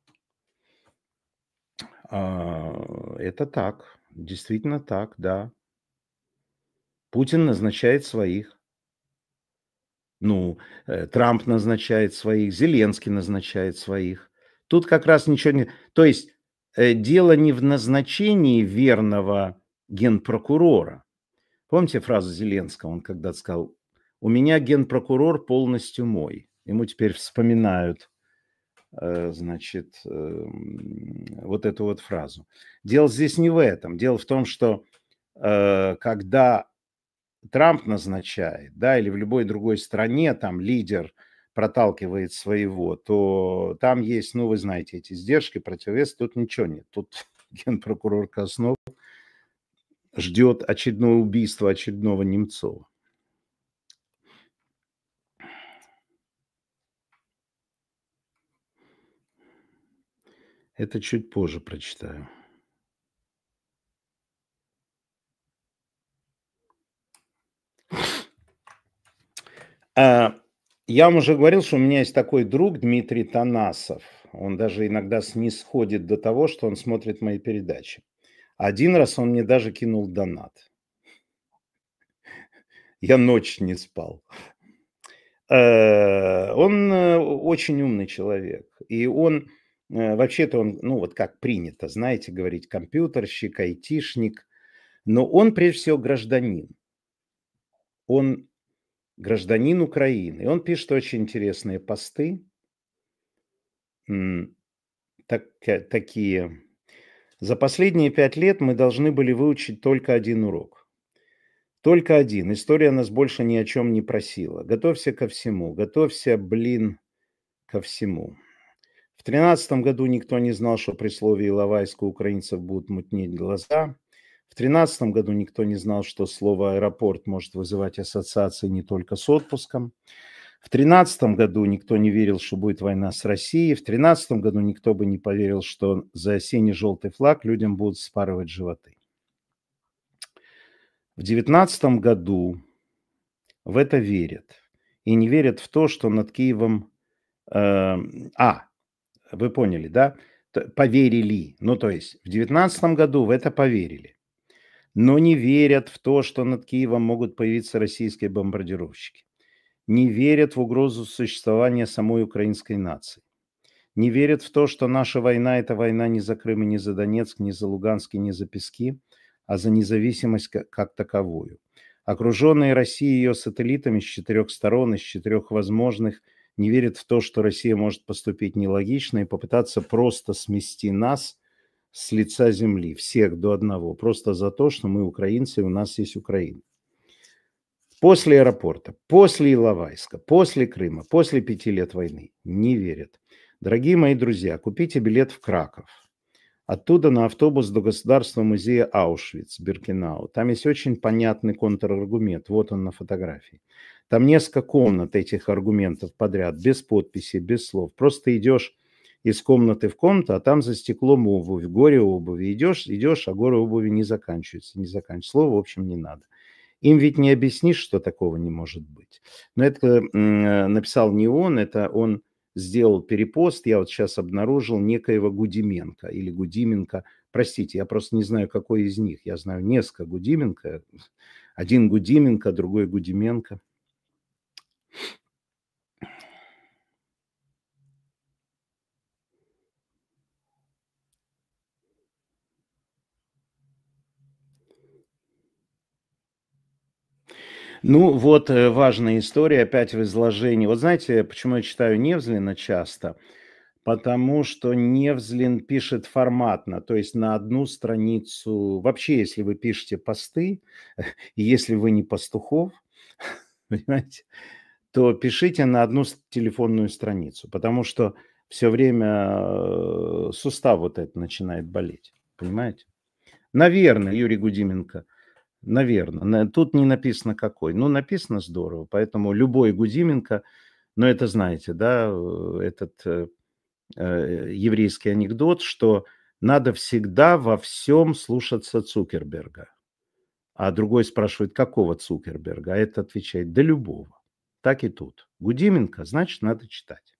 А, Это так. Действительно так, да. Путин назначает своих. Ну, э, Трамп назначает своих, Зеленский назначает своих. Тут как раз ничего не... То есть э, дело не в назначении верного генпрокурора. Помните фразу Зеленского? Он когда-то сказал, у меня генпрокурор полностью мой. Ему теперь вспоминают, э, значит, э, м, вот эту вот фразу. Дело здесь не в этом. Дело в том, что э, когда Трамп назначает, да, или в любой другой стране там лидер проталкивает своего, то там есть, ну, вы знаете, эти издержки, противовес, тут ничего нет. Тут генпрокурор Краснов ждет очередное убийство очередного Немцова. Это чуть позже прочитаю. А, я вам уже говорил, что у меня есть такой друг Дмитрий Танасов. Он даже иногда снисходит до того, что он смотрит мои передачи. Один раз он мне даже кинул донат. Я ночь не спал. Э, Он э, очень умный человек. И он, э, вообще-то он, ну вот как принято, знаете, говорить, компьютерщик, айтишник. Но он прежде всего гражданин. Он гражданин Украины. И он пишет очень интересные посты. М, так- э, такие. За последние пять лет мы должны были выучить только один урок. Только один. История нас больше ни о чем не просила. Готовься ко всему. Готовься, блин, ко всему. В тринадцатом году никто не знал, что при слове Иловайска у украинцев будут мутнеть глаза. В тринадцатом году никто не знал, что слово аэропорт может вызывать ассоциации не только с отпуском. В тринадцатом году никто не верил, что будет война с Россией. В тринадцатом году никто бы не поверил, что за синий-желтый флаг людям будут спарывать животы. В девятнадцатом году в это верят. И не верят в то, что над Киевом... э, а, вы поняли, да? Т- Поверили. Ну, то есть в девятнадцатом году в это поверили. но не верят в то, что над Киевом могут появиться российские бомбардировщики. Не верят в угрозу существования самой украинской нации. Не верят в то, что наша война – это война не за Крым и не за Донецк, не за Луганск и не за Пески, а за независимость как, как таковую. Окруженные Россией и ее сателлитами с четырех сторон, из четырех возможных, не верят в то, что Россия может поступить нелогично и попытаться просто смести нас с лица земли, всех до одного, просто за то, что мы украинцы, и у нас есть Украина. После аэропорта, после Иловайска, после Крыма, после пяти лет войны не верят. Дорогие мои друзья, купите билет в Краков. Оттуда на автобус до Государственного музея Аушвиц, Биркенау. Там есть очень понятный контраргумент. Вот он на фотографии. Там несколько комнат этих аргументов подряд, без подписи, без слов. Просто идешь из комнаты в комнату, а там за стеклом обувь, горе обуви. Идешь, идешь, а горе обуви не заканчивается. Не заканчивается. Слова, в общем, не надо. Им ведь не объяснишь, что такого не может быть. Но это м, написал не он, это он сделал перепост. Я вот сейчас обнаружил некоего Гудименко или Гудименко. Простите, я просто не знаю, какой из них. Я знаю несколько Гудименко. Один Гудименко, другой Гудименко. Ну, вот э, важная история опять в изложении. Вот знаете, почему я читаю Невзлина часто? Потому что Невзлин пишет форматно, то есть на одну страницу. Вообще, если вы пишете посты, и если вы не Пастухов, понимаете, то пишите на одну с- телефонную страницу, потому что все время э, сустав вот этот начинает болеть, понимаете? Наверное, Юрий Гудименко. Наверное. Тут не написано какой. Ну, написано здорово. Поэтому любой Гудименко, но это знаете, да, э, этот э, э, еврейский анекдот, что надо всегда во всем слушаться Цукерберга. А другой спрашивает, какого Цукерберга? А этот отвечает, да любого. Так и тут. Гудименко, значит, надо читать.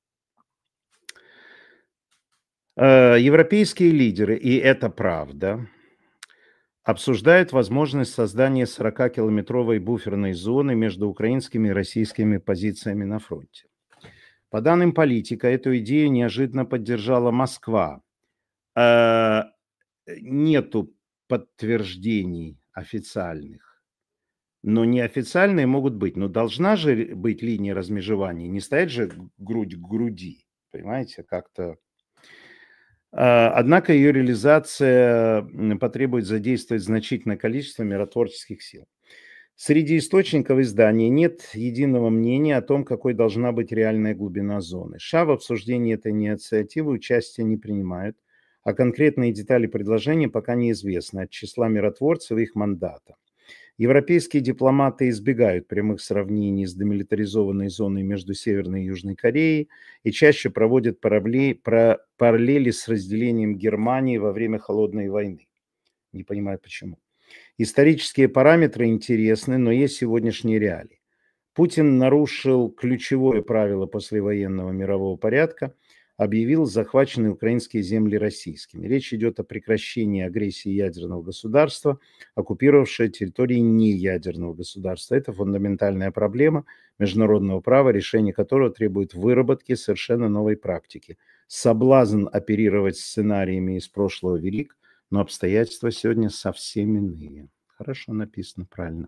Э, Европейские лидеры, и это правда, обсуждают возможность создания сорокакилометровой буферной зоны между украинскими и российскими позициями на фронте. По данным политика, эту идею неожиданно поддержала Москва. Э, Нету подтверждений официальных, но неофициальные могут быть. Но должна же быть линия размежевания, не стоять же грудь к груди, понимаете, как-то. А, Однако ее реализация м, потребует задействовать значительное количество миротворческих сил. Среди источников издания нет единого мнения о том, какой должна быть реальная глубина зоны. США в обсуждении этой инициативы участия не принимают, а конкретные детали предложения пока неизвестны от числа миротворцев и их мандата. Европейские дипломаты избегают прямых сравнений с демилитаризованной зоной между Северной и Южной Кореей и чаще проводят параллели, про- параллели с разделением Германии во время Холодной войны. Не понимаю почему. Исторические параметры интересны, но есть сегодняшние реалии. Путин нарушил ключевое правило послевоенного мирового порядка, объявил захваченные украинские земли российскими. Речь идет о прекращении агрессии ядерного государства, оккупировавшего территории неядерного государства. Это фундаментальная проблема международного права, решение которого требует выработки совершенно новой практики. Соблазн оперировать сценариями из прошлого велик, но обстоятельства сегодня совсем иные. Хорошо написано, правильно.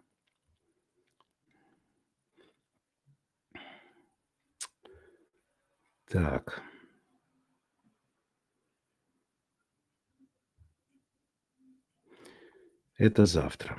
Так. Это завтра.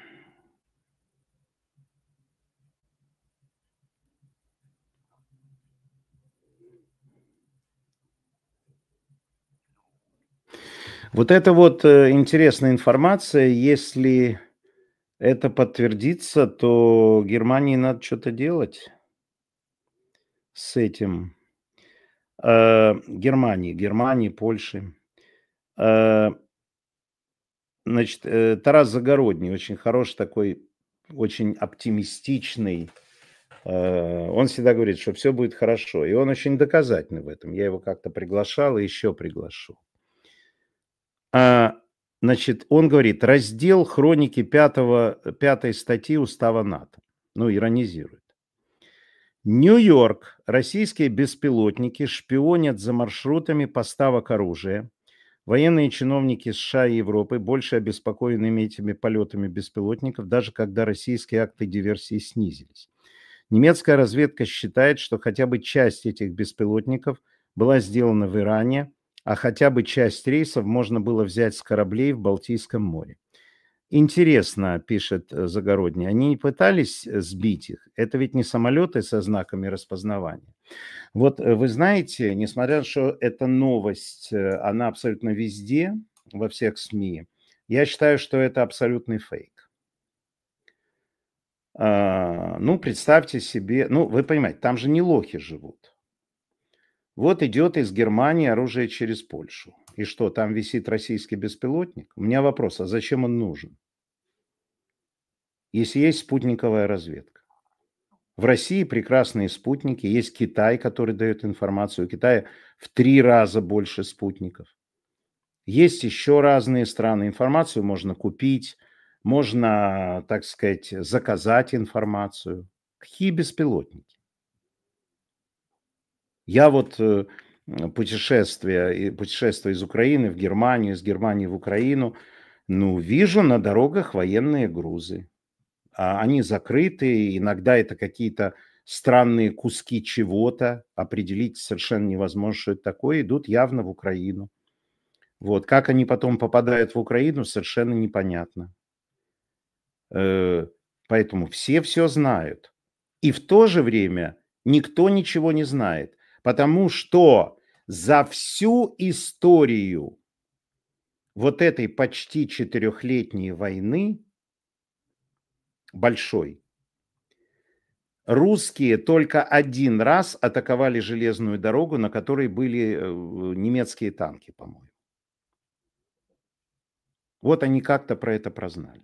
Вот это вот э, интересная информация. Если это подтвердится, то Германии надо что-то делать с этим. Э, Германии, Германии, Польши. Э, Значит, э, Тарас Загородний, очень хороший такой, очень оптимистичный. э, Он всегда говорит, что все будет хорошо. И он очень доказательный в этом. Я его как-то приглашал и еще приглашу. А Значит, он говорит, раздел хроники пятого, пятой статьи Устава НАТО. Ну, иронизирует. Нью-Йорк. Российские беспилотники шпионят за маршрутами поставок оружия. Военные чиновники США и Европы больше обеспокоены этими полетами беспилотников, даже когда российские акты диверсии снизились. Немецкая разведка считает, что хотя бы часть этих беспилотников была сделана в Иране, а хотя бы часть рейсов можно было взять с кораблей в Балтийском море. Интересно, пишет Загородний, они не пытались сбить их? Это ведь не самолеты со знаками распознавания. Вот вы знаете, несмотря на то, что эта новость, она абсолютно везде, во всех СМИ, я считаю, что это абсолютный фейк. А, ну, представьте себе, ну, вы понимаете, там же не лохи живут. Вот идет из Германии оружие через Польшу. И что, там висит российский беспилотник? У меня вопрос, а зачем он нужен? Если есть спутниковая разведка. В России прекрасные спутники. Есть Китай, который дает информацию. У Китая в три раза больше спутников. Есть еще разные страны. Информацию можно купить. Можно, так сказать, заказать информацию. Какие беспилотники? Я вот путешествие, путешествие из Украины в Германию, из Германии в Украину, ну, вижу на дорогах военные грузы. Они закрыты, иногда это какие-то странные куски чего-то, определить совершенно невозможно, что это такое, идут явно в Украину. Вот. Как они потом попадают в Украину, совершенно непонятно. Поэтому все все знают. И в то же время никто ничего не знает, потому что за всю историю вот этой почти четырехлетней войны, большой, русские только один раз атаковали железную дорогу, на которой были немецкие танки, по-моему. Вот они как-то про это прознали.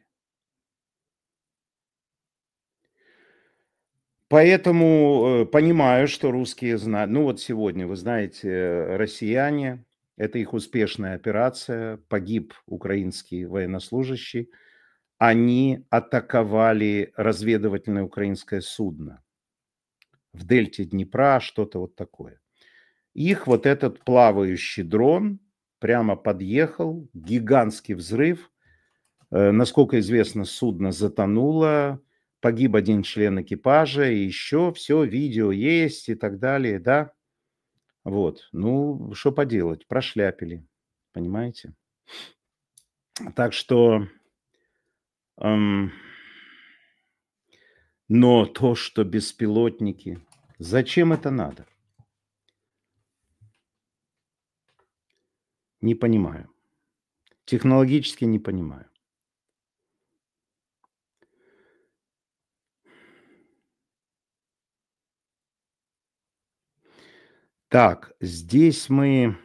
Поэтому понимаю, что русские знают. Ну вот сегодня, вы знаете, россияне, это их успешная операция, погиб украинский военнослужащий. Они атаковали разведывательное украинское судно в дельте Днепра, что-то вот такое. Их вот этот плавающий дрон прямо подъехал, гигантский взрыв. Насколько известно, судно затонуло, погиб один член экипажа, и еще все, видео есть и так далее, да. Вот, ну, что поделать, прошляпили, понимаете. Так что... Эм, но то, что беспилотники, зачем это надо? Не понимаю. Технологически не понимаю. Так, здесь мы...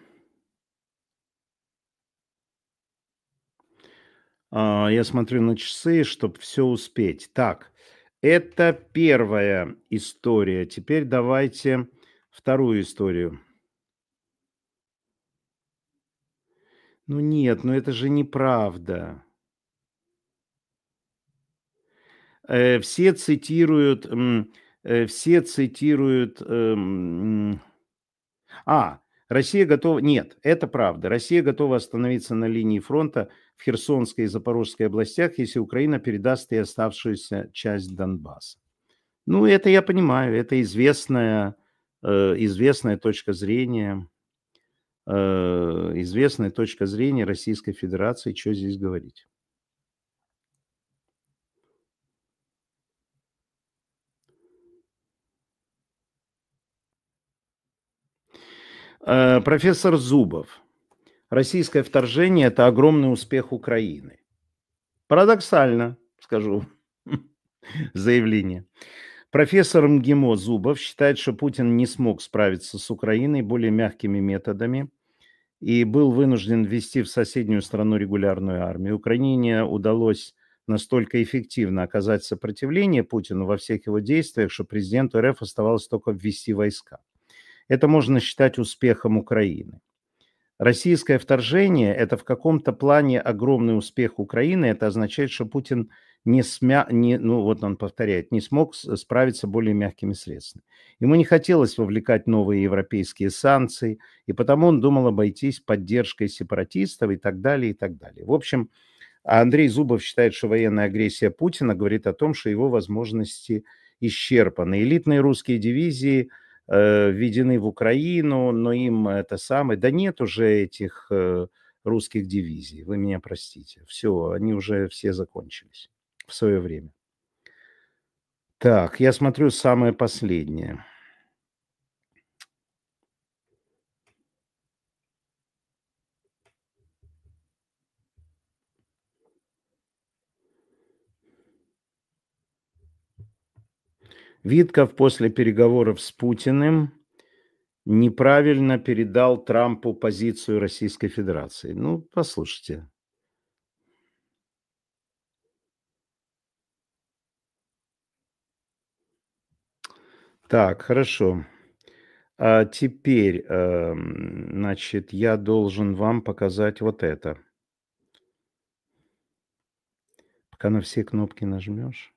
А, я смотрю на часы, чтобы все успеть. Так, это первая история. Теперь давайте вторую историю. Ну нет, ну это же неправда. Э, все цитируют, м, э, все цитируют... эм, А, Россия готова... Нет, это правда. Россия готова остановиться на линии фронта в Херсонской и Запорожской областях, если Украина передаст ей оставшуюся часть Донбасса. Ну, это я понимаю, это известная, э, известная точка зрения, э, известная точка зрения Российской Федерации. Что здесь говорить? Э, профессор Зубов. Российское вторжение – это огромный успех Украины. Парадоксально, скажу, заявление. Профессор МГИМО Зубов считает, что Путин не смог справиться с Украиной более мягкими методами и был вынужден ввести в соседнюю страну регулярную армию. Украине удалось настолько эффективно оказать сопротивление Путину во всех его действиях, что президенту РФ оставалось только ввести войска. Это можно считать успехом Украины. Российское вторжение – это в каком-то плане огромный успех Украины. Это означает, что Путин не смя не ну, вот он повторяет, не смог с справиться более мягкими средствами. Ему не хотелось вовлекать новые европейские санкции, и потому он думал обойтись поддержкой сепаратистов и так далее, и так далее. В общем, а Андрей Зубов считает, что военная агрессия Путина говорит о том, что его возможности исчерпаны. Элитные русские дивизии э, введены в Украину, но им это самое... Да нет уже этих э, русских дивизий, вы меня простите. Все, они уже все закончились в свое время. Так, я смотрю самое последнее. Витков после переговоров с Путиным неправильно передал Трампу позицию Российской Федерации. Ну, послушайте. Так, хорошо. А теперь, эм, значит, я должен вам показать вот это. Пока на все кнопки нажмешь.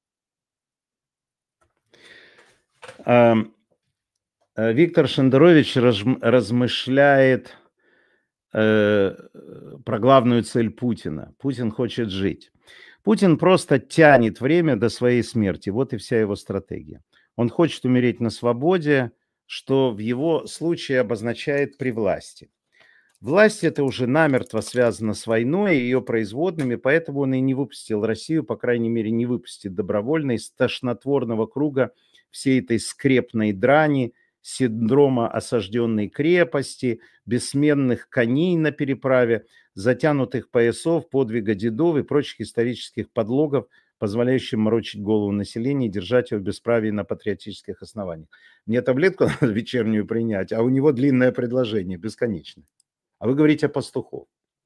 Ам, э, Виктор Шендерович разм размышляет, э, про главную цель Путина. Путин хочет жить. Путин просто тянет время до своей смерти. Вот и вся его стратегия. Он хочет умереть на свободе, что в его случае обозначает при власти. Власть это уже намертво связана с войной и ее производными, поэтому он и не выпустил Россию, по крайней мере, не выпустит добровольно из тошнотворного круга всей этой скрепной драни, синдрома осажденной крепости, бессменных коней на переправе, затянутых поясов, подвига дедов и прочих исторических подлогов, позволяющих морочить голову населения и держать его в бесправии на патриотических основаниях. Мне таблетку надо вечернюю принять, а у него длинное предложение, бесконечное. А вы говорите о пастухов.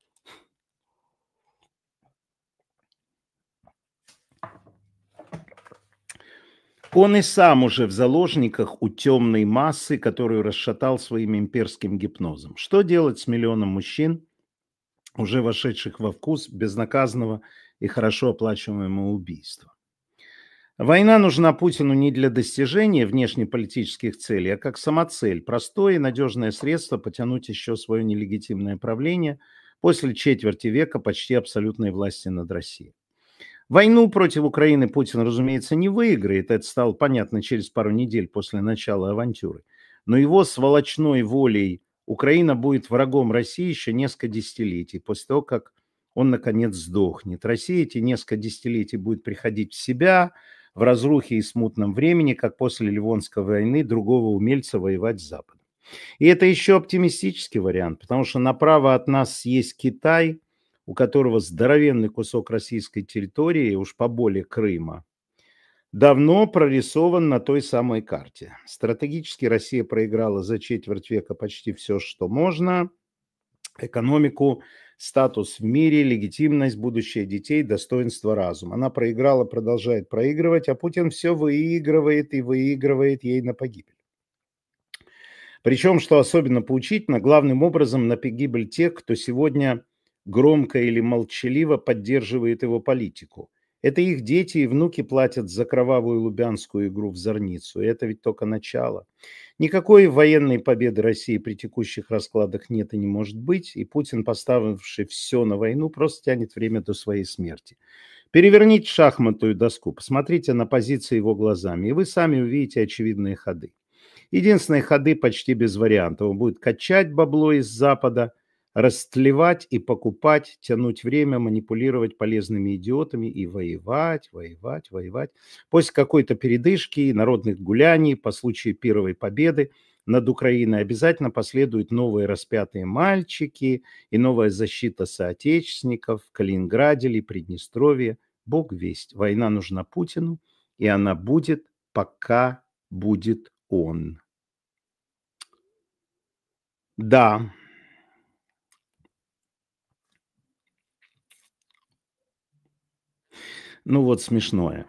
Он и сам уже в заложниках у темной массы, которую расшатал своим имперским гипнозом. Что делать с миллионом мужчин, уже вошедших во вкус безнаказанного и хорошо оплачиваемого убийства? Война нужна Путину не для достижения внешнеполитических целей, а как самоцель, простое и надежное средство потянуть еще свое нелегитимное правление после четверти века почти абсолютной власти над Россией. Войну против Украины Путин, разумеется, не выиграет, это стало понятно через пару недель после начала авантюры. Но его сволочной волей Украина будет врагом России еще несколько десятилетий, после того, как он, наконец, сдохнет. Россия эти несколько десятилетий будет приходить в себя в разрухе и смутном времени, как после Ливонской войны другого умельца воевать с Западом. И это еще оптимистический вариант, потому что направо от нас есть Китай, у которого здоровенный кусок российской территории, уж поболее Крыма, давно прорисован на той самой карте. Стратегически Россия проиграла за четверть века почти все, что можно. Экономику, статус в мире, легитимность, будущее детей, достоинство, разум. Она проиграла, продолжает проигрывать, а Путин все выигрывает и выигрывает ей на погибель. Причем, что особенно поучительно, главным образом на погибель тех, кто сегодня громко или молчаливо поддерживает его политику. Это их дети и внуки платят за кровавую лубянскую игру в зорницу. И это ведь только начало. Никакой военной победы России при текущих раскладах нет и не может быть. И Путин, поставивший все на войну, просто тянет время до своей смерти. Переверните шахматную доску, посмотрите на позиции его глазами, и вы сами увидите очевидные ходы. Единственные ходы почти без вариантов. Он будет качать бабло из Запада, растлевать и покупать, тянуть время, манипулировать полезными идиотами и воевать, воевать, воевать. После какой-то передышки и народных гуляний по случаю первой победы над Украиной обязательно последуют новые распятые мальчики и новая защита соотечественников в Калининграде или Приднестровье. Бог весть. Война нужна Путину, и она будет, пока будет он. Да. Ну вот смешное.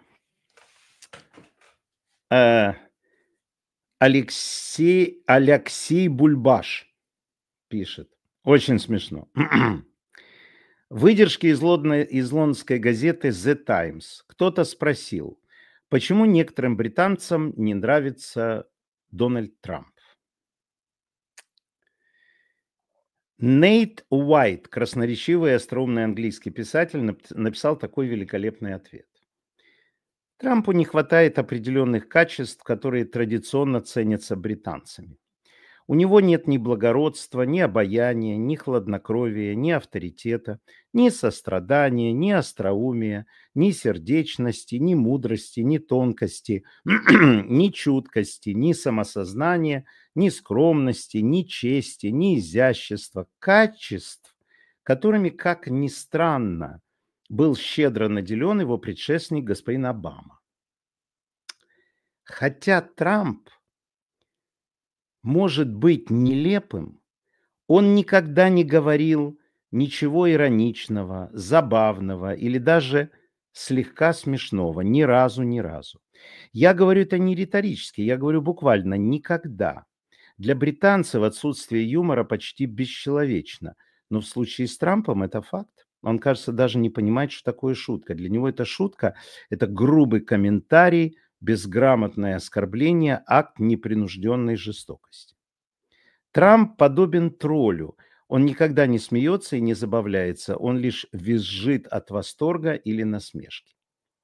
Э, Алексей, Алексей Бульбаш пишет. Очень смешно. Выдержки из, лодной, из лондонской газеты The Times. Кто-то спросил, почему некоторым британцам не нравится Дональд Трамп. Нейт Уайт, красноречивый и остроумный английский писатель, написал такой великолепный ответ. Трампу не хватает определенных качеств, которые традиционно ценятся британцами. У него нет ни благородства, ни обаяния, ни хладнокровия, ни авторитета, ни сострадания, ни остроумия, ни сердечности, ни мудрости, ни тонкости, ни чуткости, ни самосознания, ни скромности, ни чести, ни изящества, качеств, которыми, как ни странно, был щедро наделен его предшественник господин Обама. Хотя Трамп может быть нелепым, он никогда не говорил ничего ироничного, забавного или даже слегка смешного. Ни разу, ни разу. Я говорю это не риторически, я говорю буквально никогда. Для британцев отсутствие юмора почти бесчеловечно. Но в случае с Трампом это факт. Он, кажется, даже не понимает, что такое шутка. Для него это шутка, это грубый комментарий, безграмотное оскорбление, акт непринужденной жестокости. Трамп подобен троллю. Он никогда не смеется и не забавляется. Он лишь визжит от восторга или насмешки.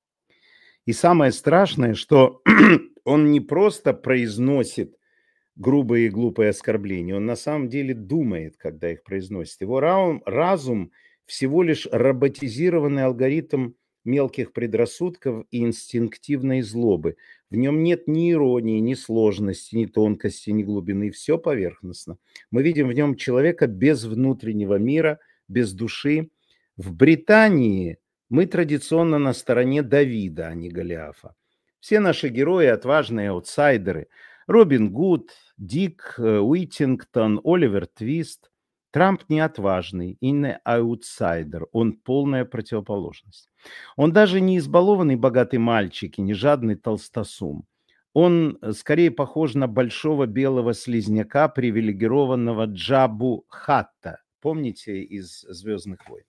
И самое страшное, что он не просто произносит грубые и глупые оскорбления, он на самом деле думает, когда их произносит. Его разум всего лишь роботизированный алгоритм мелких предрассудков и инстинктивной злобы. В нем нет ни иронии, ни сложности, ни тонкости, ни глубины. Все поверхностно. Мы видим в нем человека без внутреннего мира, без души. В Британии мы традиционно на стороне Давида, а не Голиафа. Все наши герои – отважные аутсайдеры. Робин Гуд, Дик Уиттингтон, Оливер Твист. Трамп не отважный и не аутсайдер, он полная противоположность. Он даже не избалованный богатый мальчик и не жадный толстосум. Он скорее похож на большого белого слизняка, привилегированного Джаббу Хатта. Помните из «Звездных войн»?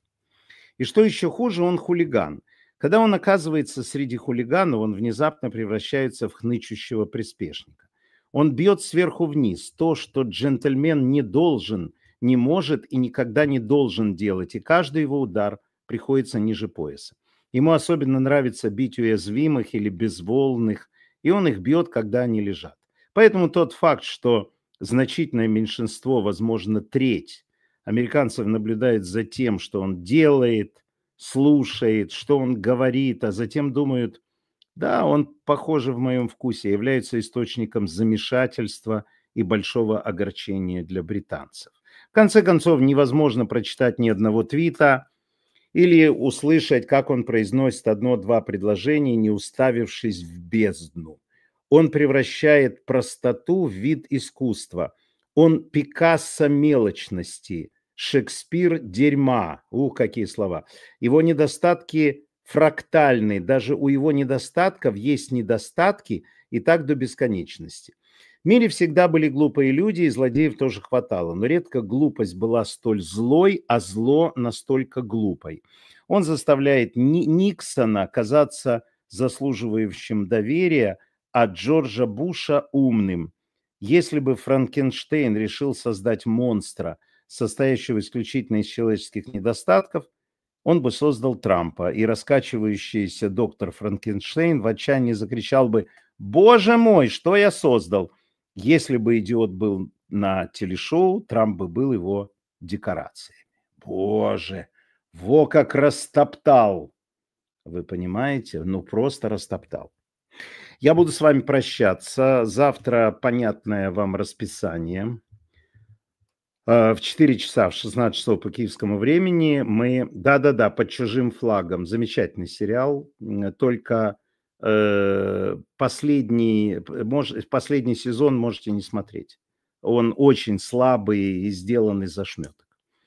И что еще хуже, он хулиган. Когда он оказывается среди хулиганов, он внезапно превращается в хнычущего приспешника. Он бьет сверху вниз то, что джентльмен не должен, не может и никогда не должен делать, и каждый его удар приходится ниже пояса. Ему особенно нравится бить уязвимых или безволных, и он их бьет, когда они лежат. Поэтому тот факт, что значительное меньшинство, возможно, треть американцев наблюдает за тем, что он делает, слушает, что он говорит, а затем думают, да, он, похоже, в моем вкусе, является источником замешательства и большого огорчения для британцев. В конце концов, невозможно прочитать ни одного твита или услышать, как он произносит одно-два предложения, не уставившись в бездну. Он превращает простоту в вид искусства. Он Пикассо мелочности, Шекспир дерьма. Ух, какие слова. Его недостатки фрактальны. Даже у его недостатков есть недостатки, и так до бесконечности. В мире всегда были глупые люди, и злодеев тоже хватало, но редко глупость была столь злой, а зло настолько глупой. Он заставляет Никсона казаться заслуживающим доверия, а Джорджа Буша умным. Если бы Франкенштейн решил создать монстра, состоящего исключительно из человеческих недостатков, он бы создал Трампа, и раскачивающийся доктор Франкенштейн в отчаянии закричал бы: «Боже мой, что я создал!» Если бы идиот был на телешоу, Трамп бы был его декорацией. Боже, во как растоптал! Вы понимаете? Ну, просто растоптал. Я буду с вами прощаться. Завтра понятное вам расписание. В четыре часа, в шестнадцать часов по киевскому времени мы... Да-да-да, «Под чужим флагом». Замечательный сериал. Только э, последний, мож, последний сезон можете не смотреть. Он очень слабый и сделан из ошметок.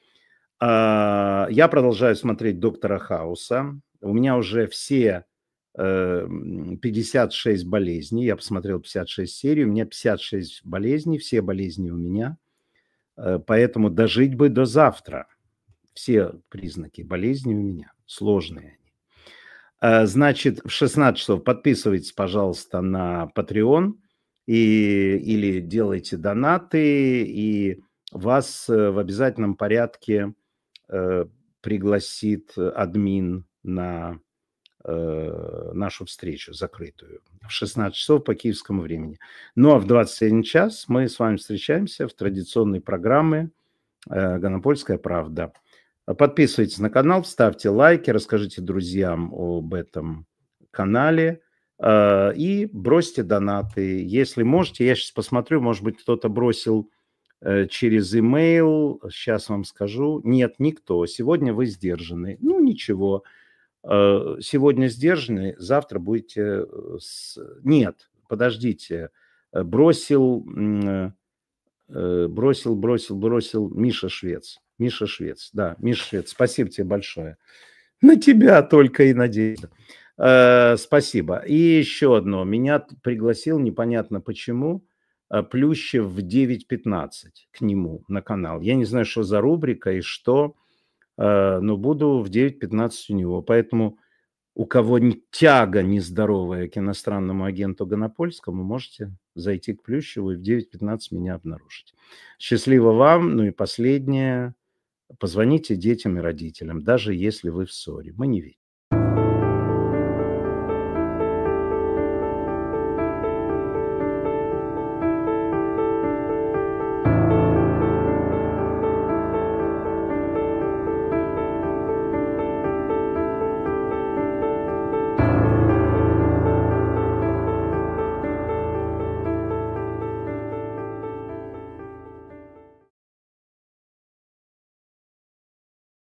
Э, я продолжаю смотреть «Доктора Хауса». У меня уже все э, пятьдесят шесть болезней. Я посмотрел пятьдесят шесть серий. У меня пятьдесят шесть болезней. Все болезни у меня. Э, поэтому дожить бы до завтра. Все признаки болезни у меня сложные. Э, значит, в шестнадцать часов подписывайтесь, пожалуйста, на Patreon и или делайте донаты, и вас, э, в обязательном порядке, э, пригласит админ на, э, нашу встречу закрытую в шестнадцать часов по киевскому времени. Ну, а в двадцать один час мы с вами встречаемся в традиционной программе, э, «Гонопольская правда». Подписывайтесь на канал, ставьте лайки, расскажите друзьям об этом канале, э, и бросьте донаты. Если можете, я сейчас посмотрю, может быть, кто-то бросил, э, через имейл. Сейчас вам скажу. Нет, никто. Сегодня вы сдержаны. Ну, ничего. Э, сегодня сдержаны, завтра будете, э, с Нет, подождите. Э, бросил, м, э, бросил бросил бросил Миша Швец. Миша Швец, да, Миша Швец, спасибо тебе большое. На тебя только и надеюсь. Э, спасибо. И еще одно. Меня т пригласил, непонятно почему, э, Плющев в девять пятнадцать к нему на канал. Я не знаю, что за рубрика и что, э, но буду в девять пятнадцать у него. Поэтому у кого н тяга нездоровая к иностранному агенту Гонопольскому, можете зайти к Плющеву и в девять пятнадцать меня обнаружить. Счастливо вам. Ну и последнее. Позвоните детям и родителям, даже если вы в ссоре. Мы не видим.